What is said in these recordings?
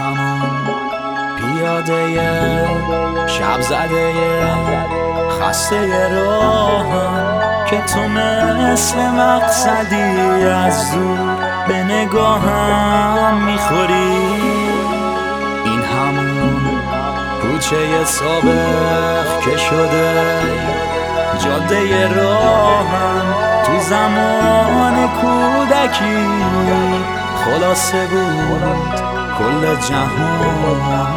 همون پیاده شب زده خسته راهم که تو مثل مقصدی از دور به نگاهم میخوری. این همون کوچه سابق که شده جاده راهم تو زمان کودکی خلاصه بود کل جهان.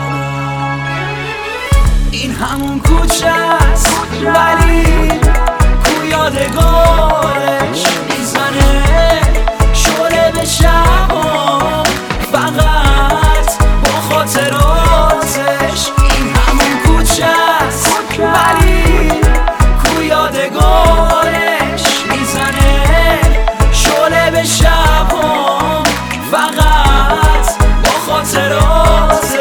این همون کوچه است ولی کو یادگارش میزنه شوره به شبام فقط با خاطراتش. این همون کوچه است ولی کو یادگارش میزنه شوره به شبام فقط با خاطراتش.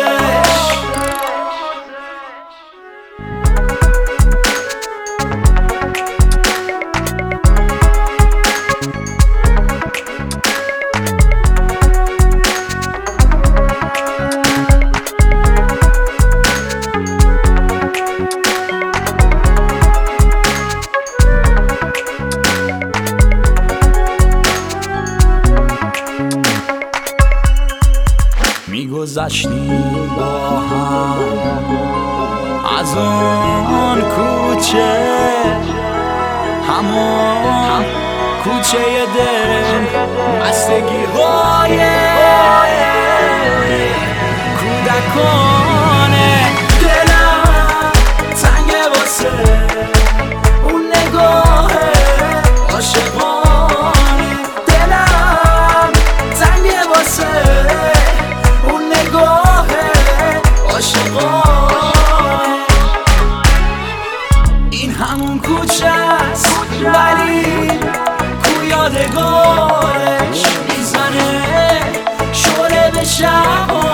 میگذشتیم با هم از اون کوچه، همون کوچه دل، بستگی های کودکانه. دلم تنگه واسه اون نگاه عاشقانه، دلم تنگه واسه این همون کوچه است ولی کو یادگارش میزنه شوره به شب